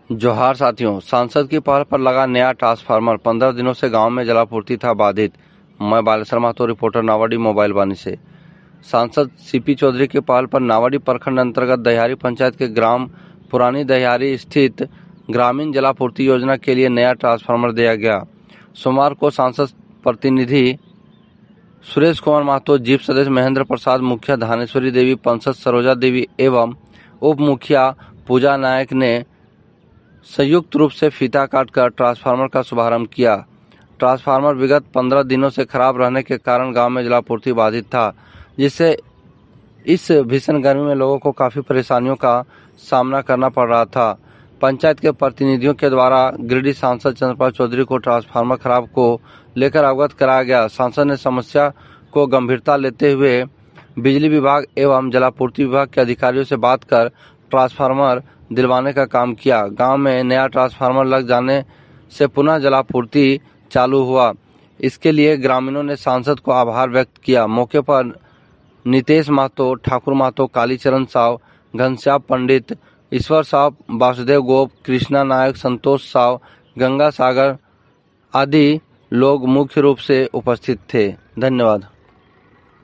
जोहार साथियों, सांसद की पहल पर लगा नया ट्रांसफार्मर। 15 दिनों से गांव में जलापूर्ति था बाधित। मैं बालेश्वर महतो, रिपोर्टर, नावाडी मोबाइल वाणी से। सांसद सीपी चौधरी की पहल पर नावाडी प्रखंड अंतर्गत दहियारी पंचायत के ग्राम पुरानी दहियारी स्थित ग्रामीण जलापूर्ति योजना के लिए नया ट्रांसफार्मर दिया गया। सोमवार को सांसद प्रतिनिधि सुरेश कुमार महतो, जीप सदस्य महेंद्र प्रसाद, मुखिया धानेश्वरी देवी, पंसद सरोजा देवी एवं उप मुखिया पूजा नायक ने संयुक्त रूप से फीता काटकर ट्रांसफार्मर का शुभारंभ किया। ट्रांसफार्मर विगत 15 दिनों से खराब रहने के कारण गांव में जलापूर्ति बाधित था, जिससे इस भीषण गर्मी में लोगों को काफी परेशानियों का सामना करना पड़ रहा था। पंचायत के प्रतिनिधियों के द्वारा गिरिडीह सांसद चंद्रपाल चौधरी को ट्रांसफार्मर खराब को लेकर अवगत कराया गया। सांसद ने समस्या को गंभीरता लेते हुए बिजली विभाग एवं जलापूर्ति विभाग के अधिकारियों से बात कर ट्रांसफार्मर दिलवाने का काम किया। गांव में नया ट्रांसफार्मर लग जाने से पुनः जलापूर्ति चालू हुआ। इसके लिए ग्रामीणों ने सांसद को आभार व्यक्त किया। मौके पर नितेश महतो, ठाकुर महतो, कालीचरण साव, घनश्याम पंडित, ईश्वर साव, वासुदेव गोप, कृष्णा नायक, संतोष साव, गंगा सागर आदि लोग मुख्य रूप से उपस्थित थे। धन्यवाद।